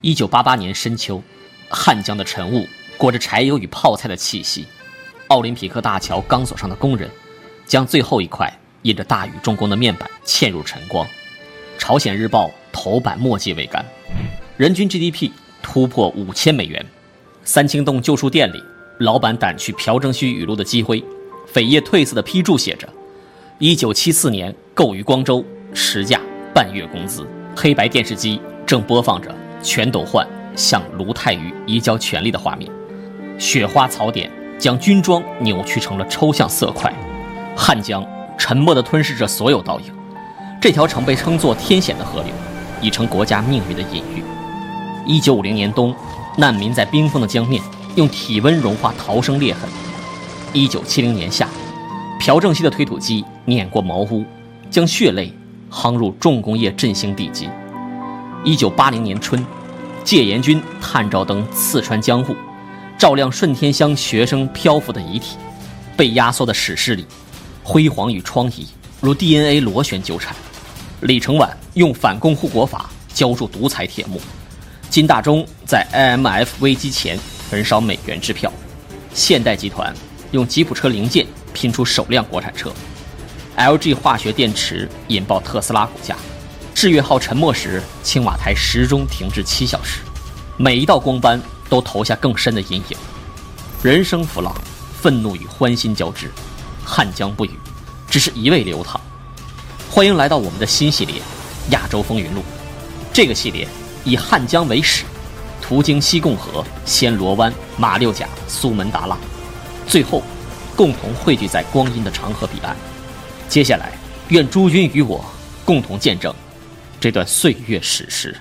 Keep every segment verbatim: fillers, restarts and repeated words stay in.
一九八八年深秋，汉江的晨雾裹着柴油与泡菜的气息，奥林匹克大桥钢索上的工人将最后一块印着大禹重工的面板嵌入晨光。朝鲜日报头版墨迹未干，人均 G D P 突破五千美元。三清洞旧书店里，老板掸去朴正熙语录的积灰，扉页褪色的批注写着：一九七四年购于光州，实价半月工资。黑白电视机正播放着全斗焕向卢泰愚移交权力的画面，雪花槽点将军装扭曲成了抽象色块。汉江沉默地吞噬着所有倒影，这条曾被称作天险的河流已成国家命运的隐喻。一九五零年冬，难民在冰封的江面用体温融化逃生裂痕。一九七零年夏，朴正熙的推土机碾过茅屋，将血泪夯入重工业振兴地基。一九八零年春，戒严军探照灯刺穿江户，照亮顺天乡学生漂浮的遗体。被压缩的史诗里，辉煌与疮痍如 D N A 螺旋纠缠。李承晚用反共护国法浇筑独裁铁幕，金大中在 I M F 危机前焚烧美元支票，现代集团用吉普车零件拼出首辆国产车， L G 化学电池引爆特斯拉股价，智越号沉没时青瓦台时钟停滞七小时，每一道光斑都投下更深的阴影。人生浮浪，愤怒与欢欣交织，汉江不语，只是一味流淌。欢迎来到我们的新系列亚洲风云录，这个系列以汉江为始，途经西贡河、暹罗湾、马六甲、苏门答腊，最后共同汇聚在光阴的长河彼岸。接下来愿诸君与我共同见证这段岁月史诗。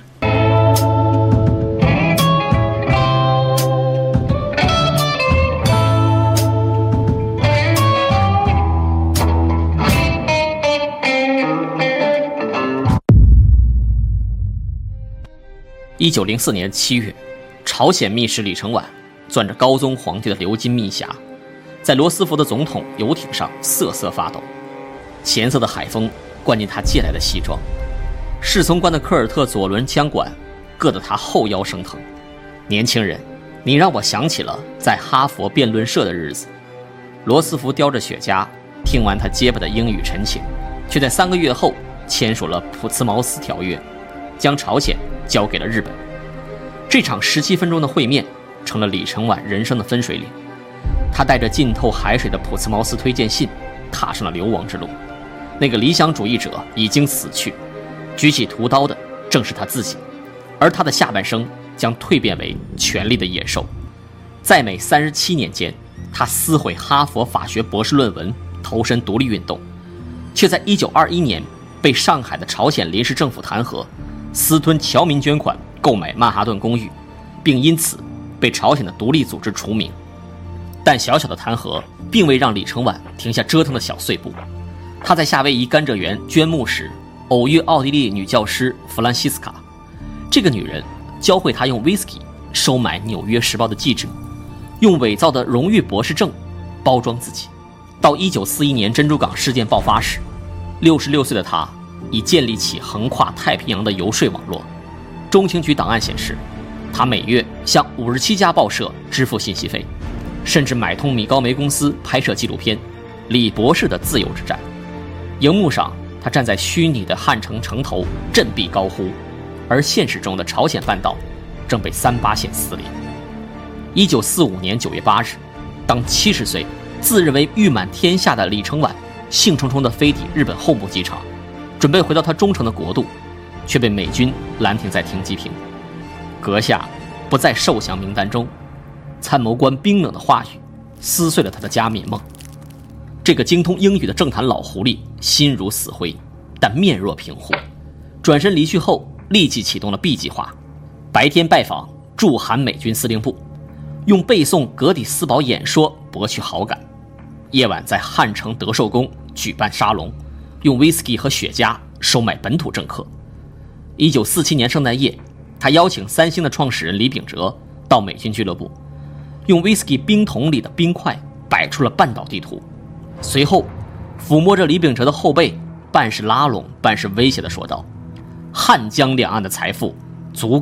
一九零四年七月，朝鲜密使李承晚攥着高宗皇帝的鎏金密匣，在罗斯福的总统游艇上瑟瑟发抖，咸涩的海风灌进他借来的西装，侍从官的科尔特左轮枪管硌得他后腰生疼。年轻人，你让我想起了在哈佛辩论社的日子。罗斯福叼着雪茄，听完他结巴的英语陈情，却在三个月后签署了普茨茅斯条约，将朝鲜交给了日本。这场十七分钟的会面成了李承晚人生的分水岭。他带着浸透海水的普茨茅斯推荐信踏上了流亡之路。那个理想主义者已经死去，举起屠刀的正是他自己，而他的下半生将蜕变为权力的野兽。在美三十七年间，他撕毁哈佛法学博士论文，投身独立运动，却在一九二一年被上海的朝鲜临时政府弹劾，私吞侨民捐款购买曼哈顿公寓，并因此被朝鲜的独立组织除名。但小小的弹劾并未让李承晚停下折腾的小碎步。他在夏威夷甘蔗园捐牧时偶遇奥地利女教师弗兰西斯卡，这个女人教会他用 whisky 收买纽约时报的记者，用伪造的荣誉博士证包装自己。到一九四一年珍珠港事件爆发时，六十六岁的他已建立起横跨太平洋的游说网络。中情局档案显示，他每月向五十七家报社支付信息费，甚至买通米高梅公司拍摄纪录片《李博士的自由之战》。荧幕上他站在虚拟的汉城城头振臂高呼，而现实中的朝鲜半岛正被三八线撕裂。一九四五年九月八日，当七十岁自认为誉满天下的李承晚兴冲冲地飞抵日本后部机场，准备回到他忠诚的国度，却被美军拦停在停机坪。阁下不在受降名单中，参谋官冰冷的话语撕碎了他的加冕梦。这个精通英语的政坛老狐狸心如死灰，但面若平湖。转身离去后，立即启动了 B 计划，白天拜访驻韩美军司令部，用背诵格底斯堡演说博取好感，夜晚在汉城德寿宫举办沙龙，用威士忌和雪茄收买本土政客。一九四七年圣诞夜，他邀请三星的创始人李秉哲到美军俱乐部，用威士忌冰桶里的冰块摆出了半岛地图，随后抚摸着李秉哲的后背，半是拉拢半是威胁地说道：汉江两岸的财富足够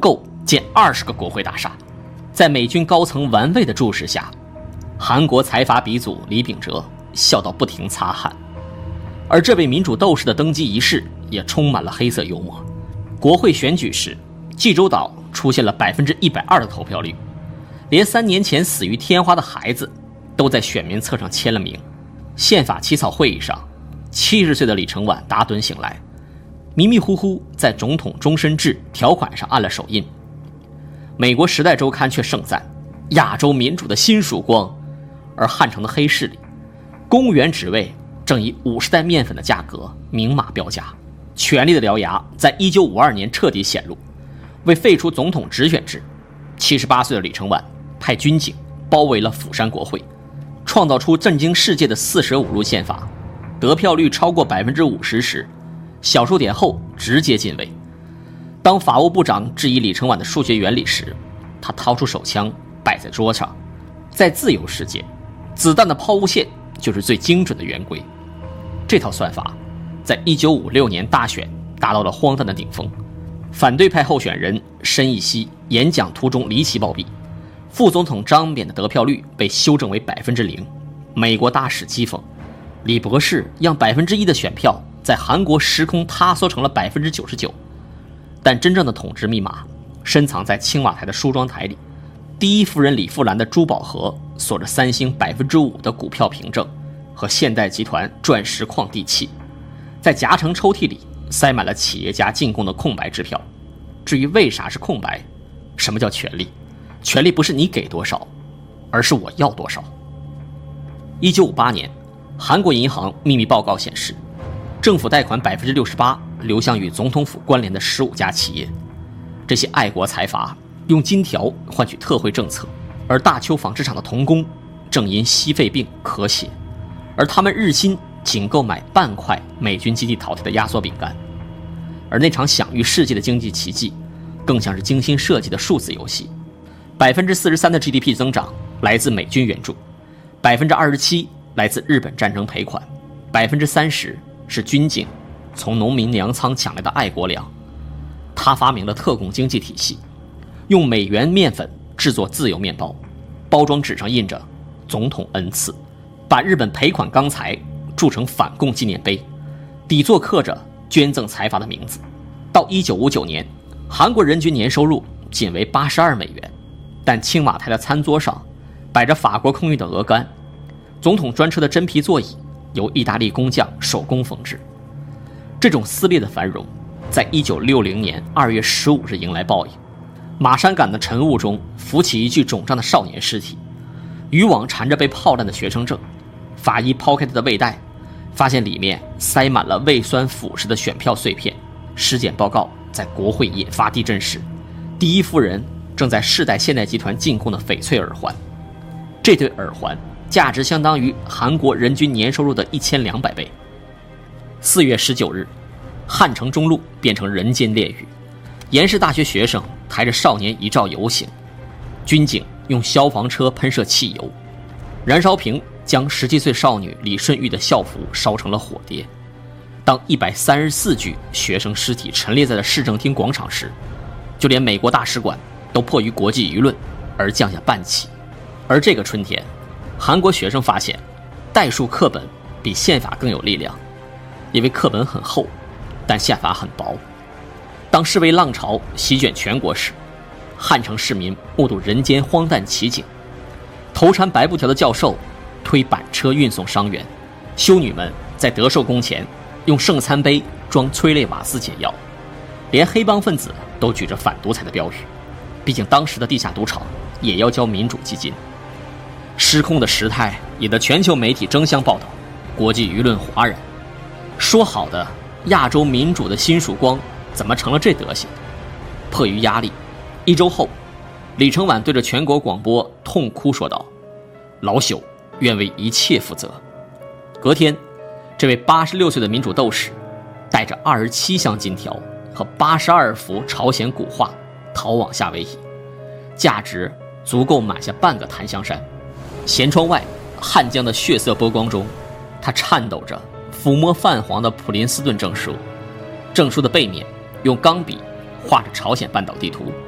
建二十个国会大厦。在美军高层玩味的注视下，韩国财阀鼻祖李秉哲笑到不停擦汗。而这位民主斗士的登基仪式也充满了黑色幽默。国会选举时，济州岛出现了百分之一百二的投票率，连三年前死于天花的孩子都在选民册上签了名。宪法起草会议上，七十岁的李承晚打盹醒来，迷迷糊糊在总统终身制条款上按了手印。美国《时代周刊》却盛赞亚洲民主的新曙光，而汉城的黑市里，公务员职位正以五十袋面粉的价格明码标价。权力的獠牙在一九五二年彻底显露。为废除总统直选制，七十八岁的李承晚派军警包围了釜山国会，创造出震惊世界的四舍五入宪法。得票率超过百分之五十时，小数点后直接进位。当法务部长质疑李承晚的数学原理时，他掏出手枪摆在桌上。在自由世界，子弹的抛物线就是最精准的圆规。这套算法在一九五六年大选达到了荒诞的顶峰。反对派候选人申义熙演讲途中离奇暴毙，副总统张扁的得票率被修正为百分之零。美国大使讥讽李博士让百分之一的选票在韩国时空塌缩成了百分之九十九。但真正的统治密码深藏在青瓦台的梳妆台里。第一夫人李富兰的珠宝盒锁着三星百分之五的股票凭证和现代集团钻石矿地契，在夹层抽屉里塞满了企业家进贡的空白支票。至于为啥是空白，什么叫权力？权力不是你给多少，而是我要多少。一九五八年，韩国银行秘密报告显示，政府贷款百分之六十八流向与总统府关联的十五家企业。这些爱国财阀用金条换取特惠政策，而大邱纺织厂的童工正因矽肺病咳血，而他们日薪仅购买半块美军基地淘汰的压缩饼干。而那场享誉世界的经济奇迹，更像是精心设计的数字游戏。百分之四十三的 G D P 增长来自美军援助，百分之二十七来自日本战争赔款，百分之三十是军警从农民粮仓抢来的爱国粮。他发明了特供经济体系，用美元面粉制作自由面包，包装纸上印着总统恩赐，把日本赔款钢材铸成反共纪念碑，底座刻着捐赠财阀的名字。到一九五九年，韩国人均年收入仅为八十二美元，但青瓦台的餐桌上摆着法国空运的鹅肝，总统专车的真皮座椅由意大利工匠手工缝制。这种撕裂的繁荣在一九六零年二月十五日迎来报应。马山港的晨雾中浮起一具肿胀的少年尸体，渔网缠着被炮弹的学生证。法医抛开他的胃袋，发现里面塞满了胃酸腐蚀的选票碎片。尸检报告在国会引发地震时，第一夫人正在试戴现代集团进贡的翡翠耳环。这对耳环价值相当于韩国人均年收入的一千两百倍。四月十九日，汉城中路变成人间炼狱，延世大学学生抬着少年遗照游行，军警用消防车喷射汽油，燃烧瓶将十七岁少女李顺玉的校服烧成了火蝶。当一百三十四具学生尸体陈列在了市政厅广场时，就连美国大使馆都迫于国际舆论而降下半旗。而这个春天，韩国学生发现代数课本比宪法更有力量，因为课本很厚，但宪法很薄。当示威浪潮席卷全国时，汉城市民目睹人间荒诞奇景。头缠白布条的教授推板车运送伤员，修女们在德寿宫前用圣餐杯装催泪瓦斯解药，连黑帮分子都举着反独裁的标语。毕竟当时的地下赌场也要交民主基金。失控的时态引得全球媒体争相报道，国际舆论哗然。说好的亚洲民主的新曙光怎么成了这德行？迫于压力，一周后，李承晚对着全国广播痛哭说道：“老朽愿为一切负责。”隔天，这位八十六岁的民主斗士带着二十七箱金条和八十二幅朝鲜古画逃往夏威夷，价值足够买下半个檀香山。舷窗外汉江的血色波光中，他颤抖着抚摸泛黄的普林斯顿证书，证书的背面用钢笔画着朝鲜半岛地图。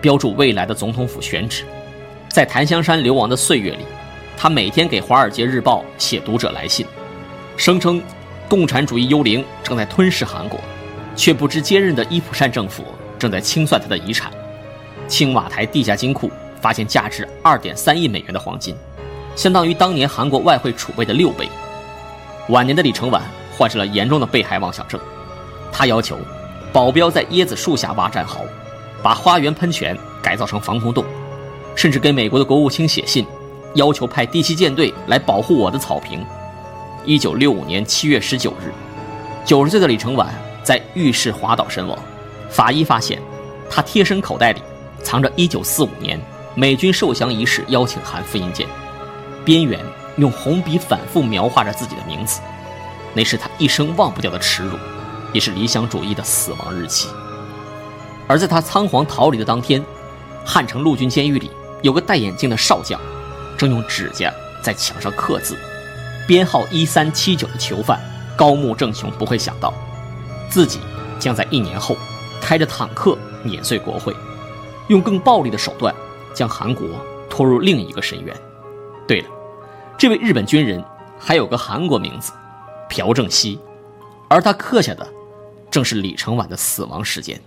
标注未来的总统府选址。在檀香山流亡的岁月里，他每天给《华尔街日报》写读者来信，声称共产主义幽灵正在吞噬韩国，却不知接任的伊普善政府正在清算他的遗产。青瓦台地下金库发现价值 二点三亿美元的黄金，相当于当年韩国外汇储备的六倍。晚年的李承晚患上了严重的被害妄想症，他要求保镖在椰子树下挖战壕，把花园喷泉改造成防空洞，甚至给美国的国务卿写信，要求派第七舰队来保护我的草坪。一九六五年七月十九日，九十岁的李承晚在浴室滑倒身亡。法医发现他贴身口袋里藏着一九四五年美军受降仪式邀请函复印件，边缘用红笔反复描画着自己的名字，那是他一生忘不掉的耻辱，也是理想主义的死亡日期。而在他仓皇逃离的当天，汉城陆军监狱里有个戴眼镜的少将，正用指甲在墙上刻字。编号一三七九的囚犯高木正雄不会想到，自己将在一年后开着坦克碾碎国会，用更暴力的手段将韩国拖入另一个深渊。对了，这位日本军人还有个韩国名字朴正熙，而他刻下的正是李承晚的死亡时间。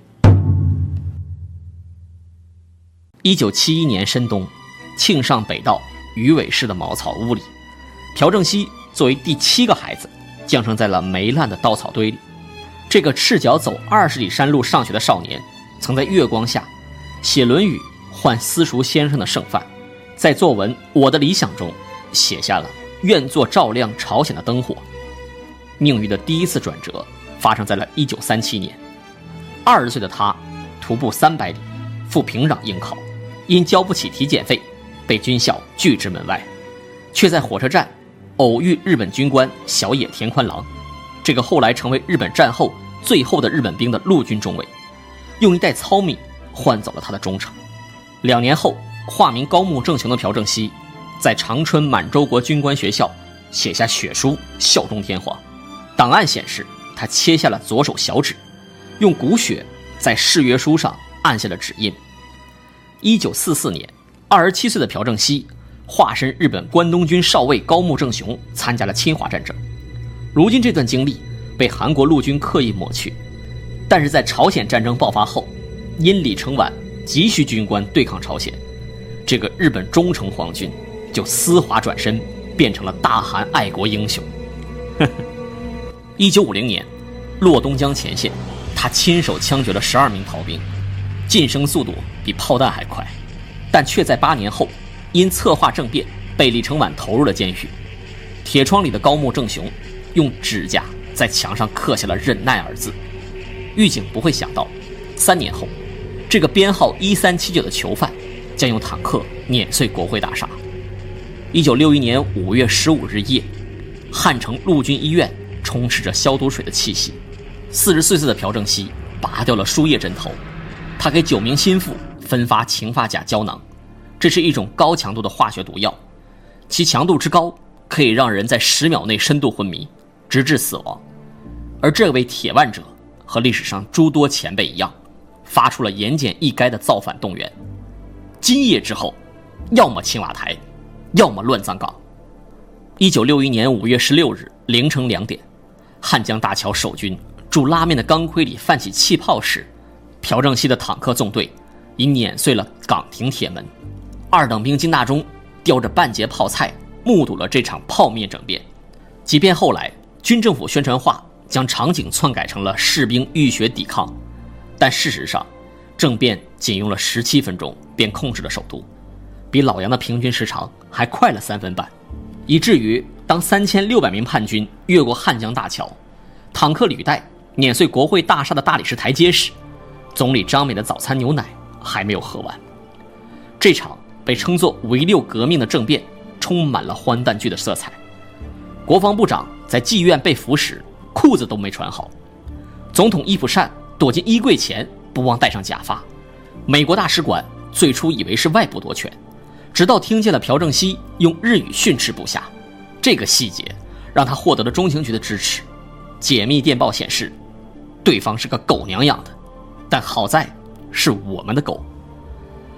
一九七一年深冬，庆尚北道鱼尾市的茅草屋里，朴正熙作为第七个孩子降生在了霉烂的稻草堆里。这个赤脚走二十里山路上学的少年，曾在月光下写《论语》换私塾先生的剩饭，在作文《我的理想》中写下了愿做照亮朝鲜的灯火。命运的第一次转折发生在了一九三七年，二十岁的他徒步三百里赴平壤应考，因交不起体检费被军校拒之门外，却在火车站偶遇日本军官小野田宽郎，这个后来成为日本战后最后的日本兵的陆军中尉，用一袋糙米换走了他的忠诚。两年后，化名高木正雄的朴正熙在长春满洲国军官学校写下血书效忠天皇。档案显示，他切下了左手小指，用骨血在誓约书上按下了指印。一九四四年，二十七岁的朴正熙化身日本关东军少尉高木正雄参加了侵华战争。如今这段经历被韩国陆军刻意抹去，但是在朝鲜战争爆发后，因李承晚急需军官对抗朝鲜，这个日本忠诚皇军就丝滑转身，变成了大韩爱国英雄。一九五零年，洛东江前线，他亲手枪决了十二名逃兵，晋升速度比炮弹还快，但却在八年后因策划政变被李承晚投入了监狱。铁窗里的高木正雄用指甲在墙上刻下了忍耐二字。狱警不会想到，三年后这个编号一三七九的囚犯将用坦克碾碎国会大厦。一九六一年五月十五日夜，汉城陆军医院充斥着消毒水的气息。四十四岁的朴正熙拔掉了输液针头，他给九名心腹分发氰化钾胶囊，这是一种高强度的化学毒药，其强度之高可以让人在十秒内深度昏迷，直至死亡。而这位铁腕者和历史上诸多前辈一样，发出了言简意赅的造反动员。今夜之后，要么青瓦台，要么乱葬岗。一九六一年五月十六日凌晨两点，汉江大桥守军煮拉面的钢盔里泛起气泡时，朴正熙的坦克纵队已碾碎了岗亭铁门。二等兵金大中叼着半截泡菜，目睹了这场泡面政变。即便后来军政府宣传画将场景篡改成了士兵浴血抵抗，但事实上政变仅用了十七分钟便控制了首都，比老杨的平均时长还快了三分半。以至于当三千六百名叛军越过汉江大桥，坦克履带碾碎国会大厦的大理石台阶时，总理张美的早餐牛奶还没有喝完。这场被称作五一六革命的政变充满了荒诞剧的色彩。国防部长在妓院被俘时裤子都没穿好，总统伊普善躲进衣柜前不忘戴上假发，美国大使馆最初以为是外部夺权，直到听见了朴正熙用日语训斥部下，这个细节让他获得了中情局的支持。解密电报显示，对方是个狗娘养的，但好在是我们的狗。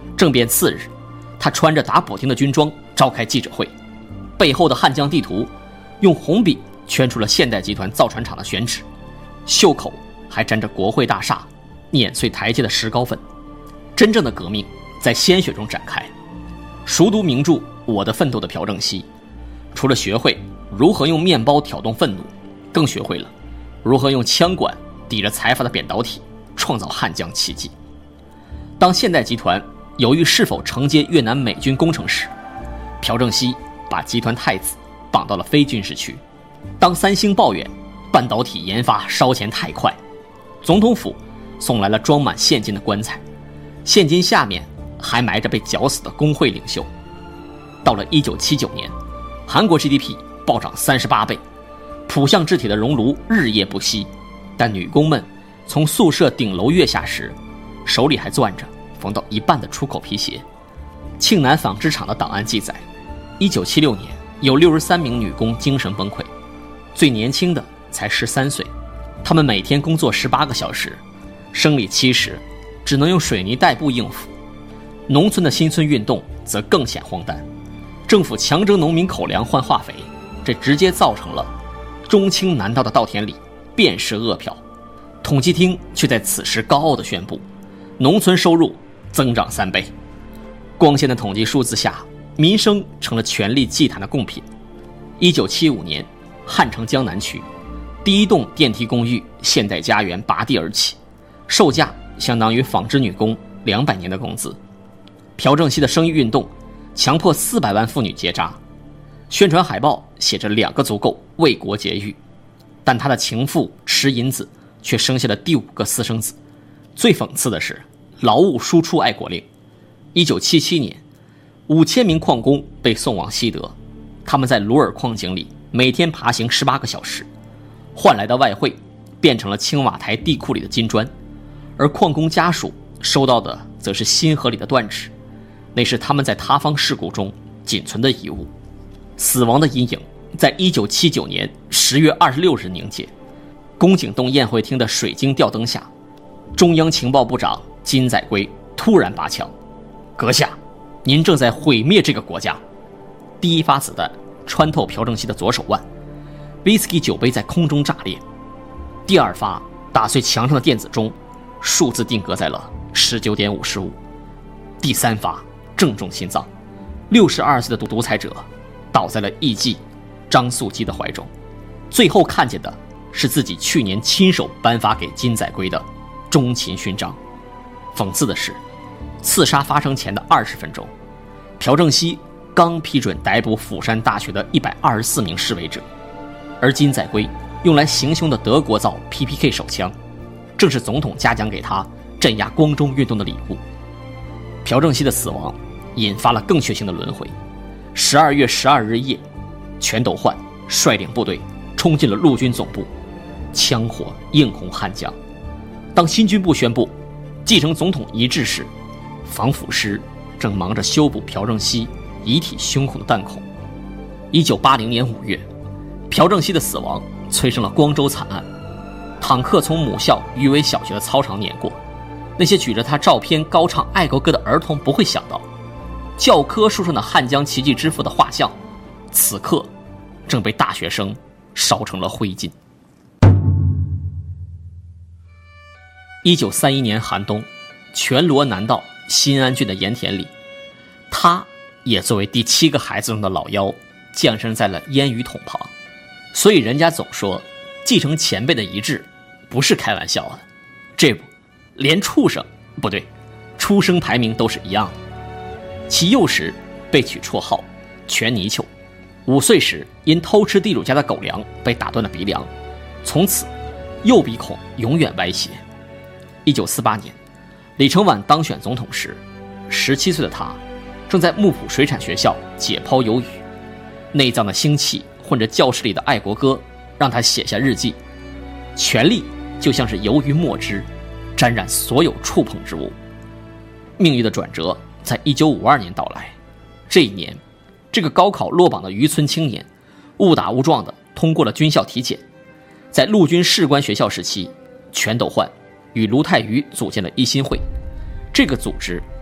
政变次日，他穿着打补丁的军装召开记者会，背后的汉江地图用红笔圈出了现代集团造船厂的选址，袖口还沾着国会大厦碾碎台阶的石膏粉。真正的革命在鲜血中展开。熟读名著《我的奋斗》的朴正熙，除了学会如何用面包挑动愤怒，更学会了如何用枪管抵着财阀的扁导体，创造汉江奇迹。当现代集团犹豫是否承接越南美军工程时，朴正熙把集团太子绑到了非军事区。当三星抱怨半导体研发烧钱太快，总统府送来了装满现金的棺材，现金下面还埋着被绞死的工会领袖。到了一九七九年，韩国 G D P 暴涨三十八倍，谱相制铁的熔炉日夜不息，但女工们从宿舍顶楼跃下时，手里还攥着缝到一半的出口皮鞋。庆南纺织厂的档案记载，一九七六年有六十三名女工精神崩溃，最年轻的才十三岁，她们每天工作十八个小时，生理期时只能用水泥代步应付。农村的新村运动则更显荒诞，政府强征农民口粮换化肥，这直接造成了中青南道的稻田里遍是饿殍。统计厅却在此时高傲地宣布，农村收入增长三倍。光鲜的统计数字下，民生成了权力祭坛的贡品。一九七五年，汉城江南区第一栋电梯公寓现代家园拔地而起，售价相当于纺织女工两百年的工资。朴正熙的生育运动强迫四百万妇女结扎，宣传海报写着两个足够为国节育，但他的情妇池银子却生下了第五个私生子。最讽刺的是，劳务输出爱国令。一九七七年，五千名矿工被送往西德，他们在鲁尔矿井里每天爬行十八个小时，换来的外汇变成了青瓦台地库里的金砖，而矿工家属收到的则是新河里的断指，那是他们在塌方事故中仅存的遗物。死亡的阴影在一九七九年十月二十六日凝结。宫颈洞宴会厅的水晶吊灯下，中央情报部长金载圭突然拔枪：“阁下，您正在毁灭这个国家。”第一发子弹穿透朴正熙的左手腕，威士忌酒杯在空中炸裂。第二发打碎墙上的电子钟，数字定格在了十九点五十五。第三发正中心脏，六十二岁的独裁者倒在了艺妓张素姬的怀中。最后看见的是自己去年亲手颁发给金载圭的钟勤勋章。讽刺的是，刺杀发生前的二十分钟，朴正熙刚批准逮捕釜山大学的一百二十四名示威者，而金载圭用来行凶的德国造 P P K 手枪，正是总统嘉奖给他镇压光中运动的礼物。朴正熙的死亡引发了更血腥的轮回。十二月十二日夜，全斗焕率领部队冲进了陆军总部，枪火映红汉江。当新军部宣布继承总统遗志时，防腐师正忙着修补朴正熙遗体胸口的弹孔。一九八零年五月，朴正熙的死亡催生了光州惨案。坦克从母校鱼尾小学的操场碾过，那些举着他照片高唱爱国歌的儿童不会想到，教科书上的汉江奇迹之父的画像，此刻正被大学生烧成了灰烬。一九三一年寒冬，全罗南道新安郡的盐田里，他也作为第七个孩子中的老幺，降生在了烟雨桶旁。所以人家总说，继承前辈的遗志不是开玩笑的。这不，连畜生不对，出生排名都是一样的。其幼时被取绰号全泥鳅，五岁时因偷吃地主家的狗粮被打断了鼻梁，从此右鼻孔永远歪斜。一九四八年，李承晚当选总统时，十七岁的他正在木浦水产学校解剖鱿鱼，内脏的腥气混着教室里的爱国歌，让他写下日记：权力就像是鱿鱼墨汁，沾染所有触碰之物。命运的转折在一九五二年到来。这一年，这个高考落榜的渔村青年误打误撞地通过了军校体检。在陆军士官学校时期，全斗焕与卢泰愚组建了一心会，这个组织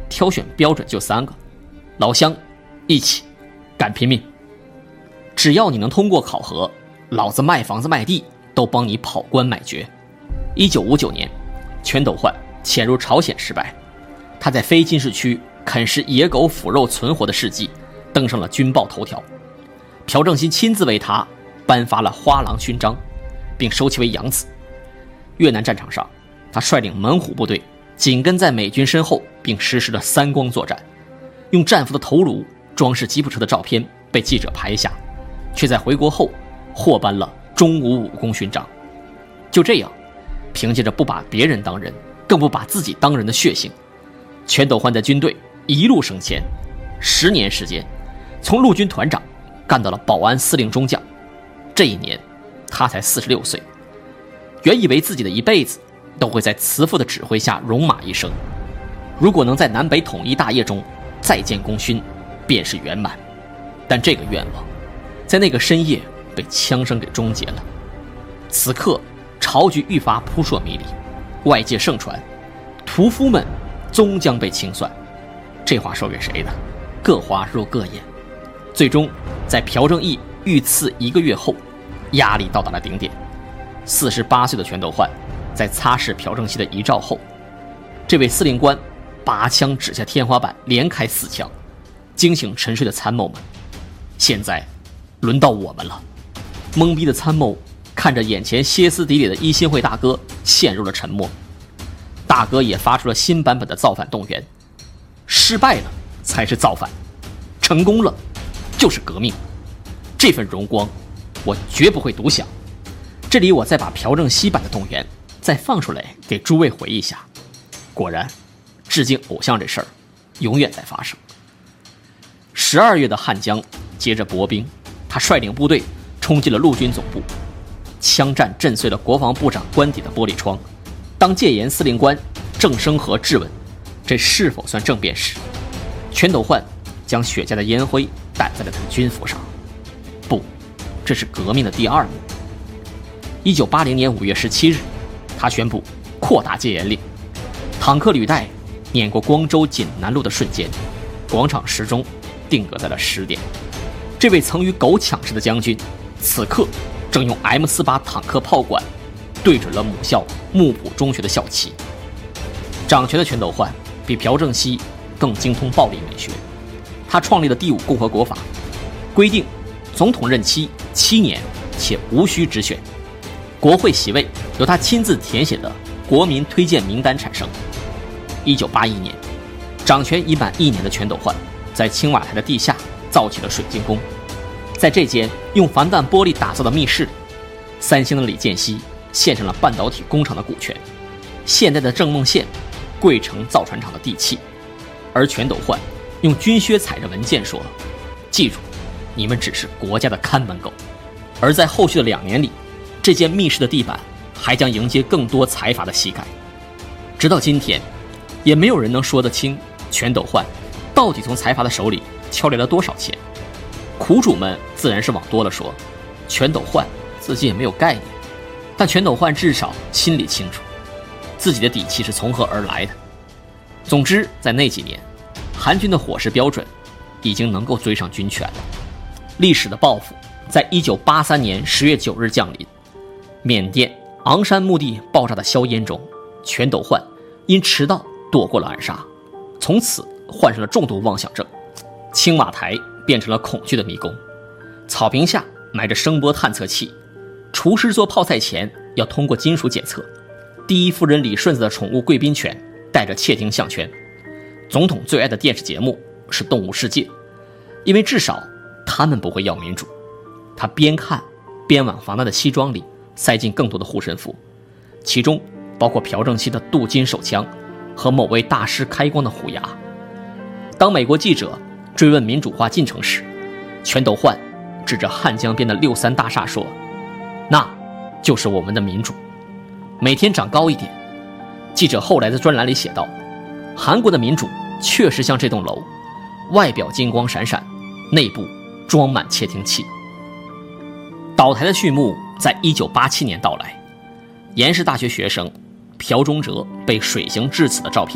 挑选标准就三个：老乡，义气，敢拼命。只要你能通过考核，老子卖房子卖地都帮你跑关买爵。一九五九年，全斗焕潜入朝鲜失败，他在非金市区啃食野狗腐肉存活的事迹登上了军报头条。朴正熙亲自为他颁发了花郎勋章，并收其为养子。越南战场上，他率领猛虎部队紧跟在美军身后，并实施了三光作战。用战俘的头颅装饰吉普车的照片被记者拍下，却在回国后获颁了忠武武功勋章。就这样，凭借着不把别人当人，更不把自己当人的血性，全斗焕在军队一路升迁，十年时间，从陆军团长干到了保安司令中将。这一年，他才四十六岁。原以为自己的一辈子都会在慈父的指挥下戎马一生，如果能在南北统一大业中再见功勋，便是圆满。但这个愿望，在那个深夜被枪声给终结了。此刻，朝局愈发扑朔迷离，外界盛传，屠夫们终将被清算。这话说给谁的？各花入各眼。最终，在朴正义遇刺一个月后，压力到达了顶点。四十八岁的全斗焕在擦拭朴正熙的遗照后，这位司令官拔枪指下天花板，连开四枪，惊醒沉睡的参谋们。现在轮到我们了。懵逼的参谋看着眼前歇斯底里的一心会大哥，陷入了沉默。大哥也发出了新版本的造反动员：失败了才是造反，成功了就是革命。这份荣光我绝不会独享。这里我再把朴正熙版的动员再放出来给诸位回忆一下。果然，致敬偶像这事儿永远在发生。十二月的汉江接着薄冰，他率领部队冲进了陆军总部，枪战震碎了国防部长官邸的玻璃窗。当戒严司令官郑生和质问这是否算政变时，全斗焕将雪茄的烟灰掸在了他的军服上。不，这是革命的第二幕。一九八零年五月十七日，他宣布扩大戒严令。坦克履带碾过光州锦南路的瞬间，广场时钟定格在了十点。这位曾与狗抢食的将军，此刻正用 M 四十八 坦克炮管对准了母校木浦中学的校旗。掌权的全斗焕比朴正熙更精通暴力美学，他创立了第五共和国法，规定总统任期七年且无需直选，国会席位由他亲自填写的国民推荐名单产生。一九八一年，掌权已满一年的全斗焕在青瓦台的地下造起了水晶宫。在这间用防弹玻璃打造的密室里，三星的李健熙献上了半导体工厂的股权，现代的郑梦宪贵城造船厂的地契，而全斗焕用军靴踩着文件说：记住，你们只是国家的看门狗。而在后续的两年里，这间密室的地板还将迎接更多财阀的膝盖。直到今天，也没有人能说得清全斗焕到底从财阀的手里敲来了多少钱。苦主们自然是往多了说，全斗焕自己也没有概念，但全斗焕至少心里清楚自己的底气是从何而来的。总之，在那几年，韩军的伙食标准已经能够追上军权了。历史的报复在一九八三年十月九日降临。缅甸昂山墓地爆炸的硝烟中，全斗焕因迟到躲过了暗杀，从此患上了重度妄想症。青瓦台变成了恐惧的迷宫，草坪下埋着声波探测器，厨师做泡菜前要通过金属检测。第一夫人李顺子的宠物贵宾犬带着窃听项圈。总统最爱的电视节目是《动物世界》，因为至少他们不会要民主。他边看边往防弹的西装里塞进更多的护身符，其中包括朴正熙的镀金手枪和某位大师开光的虎牙。当美国记者追问民主化进程时，全斗焕指着汉江边的六三大厦说：那就是我们的民主，每天长高一点。记者后来在专栏里写道，韩国的民主确实像这栋楼，外表金光闪闪，内部装满窃听器。倒台的序幕在一九八七年到来，延世大学学生朴钟哲被水刑致死的照片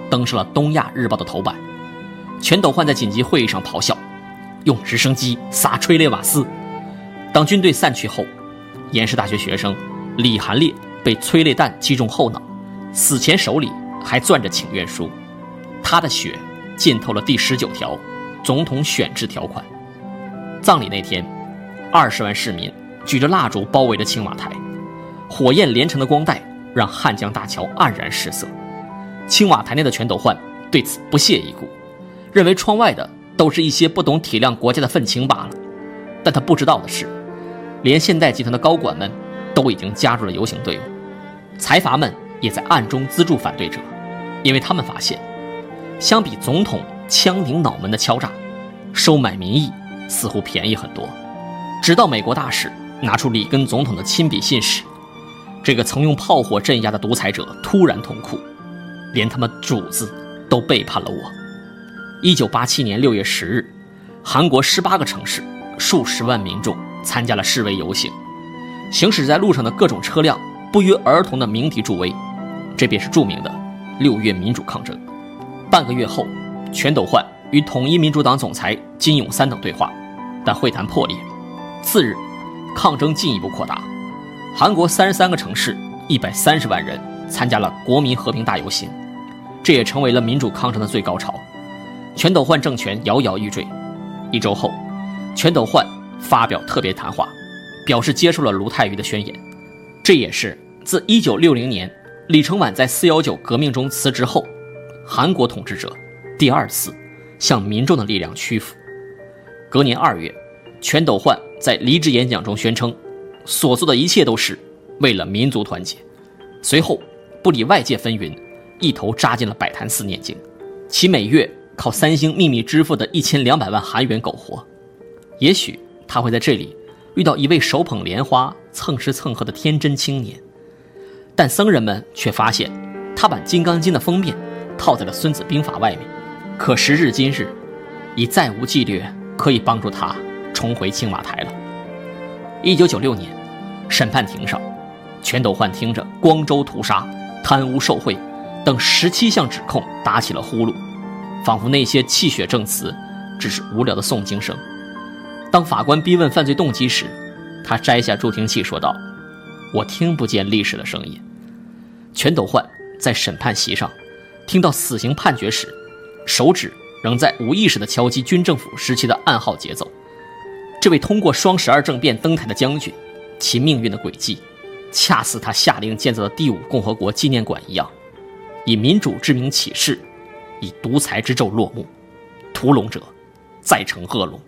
登上了东亚日报的头版。全斗焕在紧急会议上咆哮，用直升机撒催泪瓦斯。当军队散去后，延世大学学生李寒烈被催泪弹击中后脑，死前手里还攥着请愿书，他的血浸透了第十九条总统选制条款。葬礼那天，二十万市民举着蜡烛包围着青瓦台，火焰连成的光带让汉江大桥黯然失色。青瓦台内的全斗焕对此不屑一顾，认为窗外的都是一些不懂体谅国家的愤青罢了。但他不知道的是，连现代集团的高管们都已经加入了游行队伍，财阀们也在暗中资助反对者，因为他们发现，相比总统枪顶脑门的敲诈，收买民意似乎便宜很多。直到美国大使拿出里根总统的亲笔信时，这个曾用炮火镇压的独裁者突然痛哭，连他们主子都背叛了我。一九八七年六月十日，韩国十八个城市数十万民众参加了示威游行，行驶在路上的各种车辆不约而同的鸣笛助威，这便是著名的六月民主抗争。半个月后，全斗焕与统一民主党总裁金泳三等对话，但会谈破裂。次日，抗争进一步扩大，韩国三十三个城市一百三十万人参加了国民和平大游行，这也成为了民主抗争的最高潮。全斗焕政权摇摇欲坠。一周后，全斗焕发表特别谈话，表示接受了卢泰愚的宣言。这也是自一九六零年李承晚在四一九革命中辞职后，韩国统治者第二次向民众的力量屈服。隔年二月，全斗焕在离职演讲中宣称，所做的一切都是为了民族团结。随后不理外界纷纭，一头扎进了百潭寺念经，其每月靠三星秘密支付的一千两百万韩元苟活。也许他会在这里遇到一位手捧莲花蹭吃蹭喝的天真青年，但僧人们却发现他把《金刚经》的封面套在了《孙子兵法》外面。可时至今日，已再无纪律可以帮助他重回青瓦台了。一九九六年，审判庭上，全斗焕听着光州屠杀、贪污受贿等十七项指控打起了呼噜，仿佛那些泣血证词只是无聊的诵经声。当法官逼问犯罪动机时，他摘下助听器说道：“我听不见历史的声音。”全斗焕在审判席上听到死刑判决时，手指仍在无意识地敲击军政府时期的暗号节奏。这位通过双十二政变登台的将军，其命运的轨迹恰似他下令建造的第五共和国纪念馆一样，以民主之名起事，以独裁之咒落幕。屠龙者再成恶龙。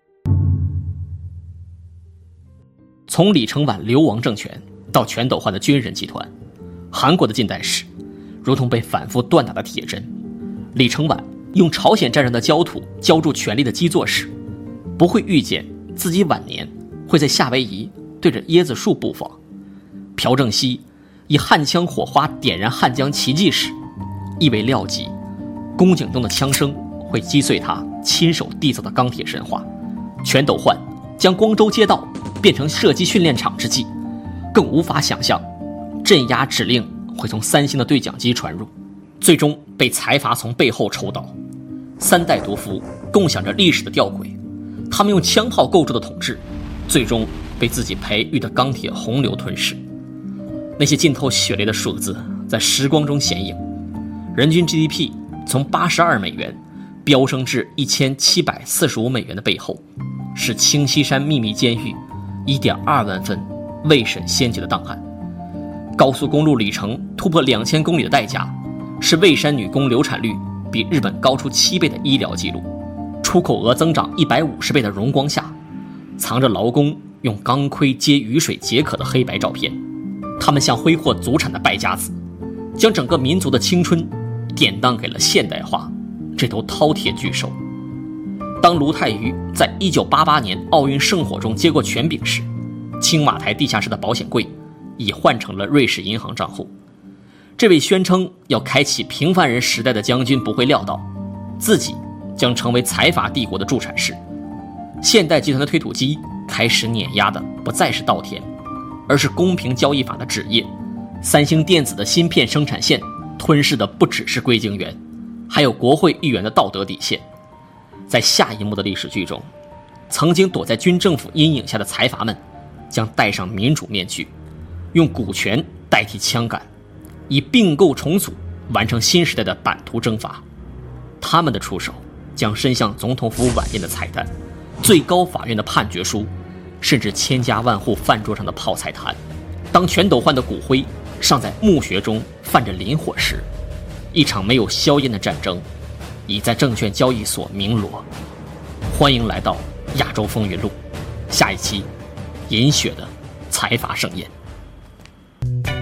从李承晚流亡政权到全斗焕的军人集团，韩国的近代史如同被反复锻打的铁针。李承晚用朝鲜战争的焦土浇筑权力的基座时，不会预见自己晚年会在夏威夷对着椰子树布防。朴正熙以汉枪火花点燃汉江奇迹时，亦未料及宫颈洞的枪声会击碎他亲手缔造的钢铁神话。全斗焕将光州街道变成射击训练场之际，更无法想象镇压指令会从三星的对讲机传入，最终被财阀从背后抽刀。三代毒夫共享着历史的吊诡，他们用枪炮构筑的统治，最终被自己培育的钢铁洪流吞噬。那些浸透血泪的数字在时光中显影，人均 G D P 从八十二美元飙升至一千七百四十五美元的背后，是清溪山秘密监狱 一点二万份未审先结的档案。高速公路里程突破两千公里的代价，是蔚山女工流产率比日本高出七倍的医疗记录。出口额增长一百五十倍的荣光下，藏着劳工用钢盔接雨水解渴的黑白照片。他们像挥霍祖产的败家子，将整个民族的青春典当给了现代化这头饕餮巨兽。当卢泰愚在一九八八年奥运圣火中接过权柄时，青瓦台地下室的保险柜已换成了瑞士银行账户。这位宣称要开启平凡人时代的将军不会料到，自己将成为财阀帝国的助产士。现代集团的推土机开始碾压的不再是稻田，而是公平交易法的纸业。三星电子的芯片生产线吞噬的不只是硅晶圆， 还有国会议员的道德底线。在下一幕的历史剧中，曾经躲在军政府阴影下的财阀们将戴上民主面具，用股权代替枪杆，以并购重组完成新时代的版图征伐。他们的出手将伸向总统府晚宴的菜单，最高法院的判决书，甚至千家万户饭桌上的泡菜坛。当全斗焕的骨灰尚在墓穴中泛着磷火时，一场没有硝烟的战争已在证券交易所鸣锣。欢迎来到亚洲风云录，下一期饮血的财阀盛宴。